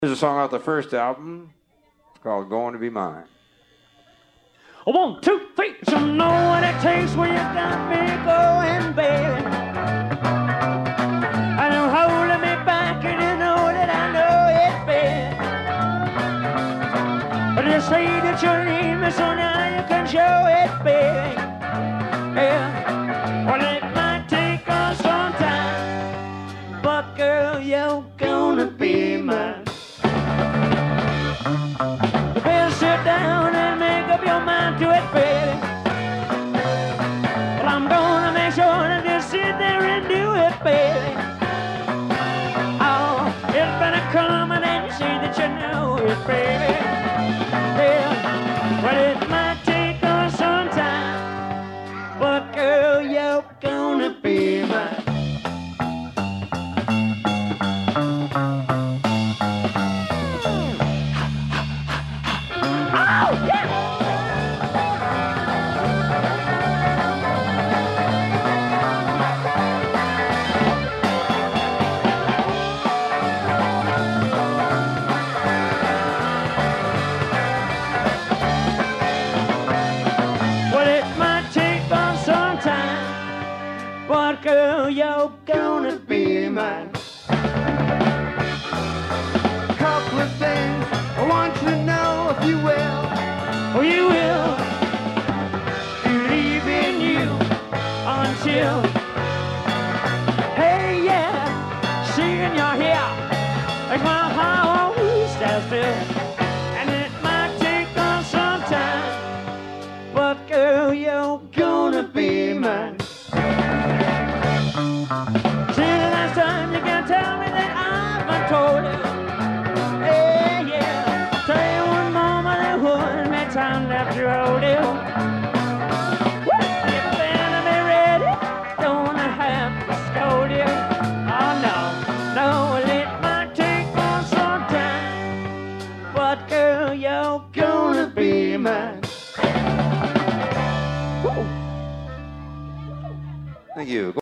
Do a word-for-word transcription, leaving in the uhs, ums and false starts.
Here's a song off the first album. It's called Going to Be Mine. One, two, three. So know what it takes when you got me going, baby. And you're holding me back, and you know that I know it, baby. But you say that you need me, so now you can show it, baby. Yeah. Well, it might take us some time, but girl, you're gonna be mine. You better sit down and make up your mind to it, baby. Well, I'm gonna make sure that you sit there and do it, baby. Oh, it's better come and you say that you know it, baby. Yeah, well, it might take us some time, but girl, you're gonna be mine. Oh, yeah! Well, it might take on some time, but girl, you're gonna be mine. Couple of things I want you to know, if you will. Oh, you will believe in you until, hey, yeah, seeing you're here makes my heart always stand still. And it might take on some time, but girl, you're gonna be mine. See, the last time you can tell me that I've been told you. Hey, yeah, tell you one moment it wouldn't be time left to hold you. Woo! You better be ready, don't have to scold you. Oh, no, no, well, it might take on some time, but girl, you're gonna be mine. Woo! Thank you.